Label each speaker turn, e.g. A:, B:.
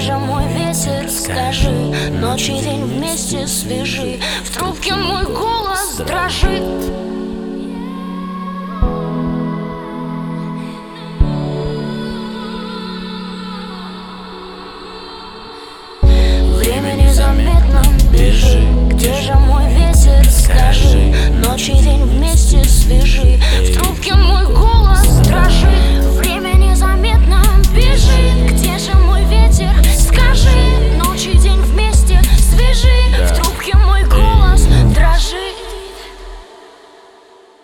A: же мой ветер, скажи? Ночь и день вместе свежи, в трубке мой голос дрожит. Время незаметно бежит, где же мой ветер, скажи? Ночь и день вместе свежи, в трубке мой голос дрожит.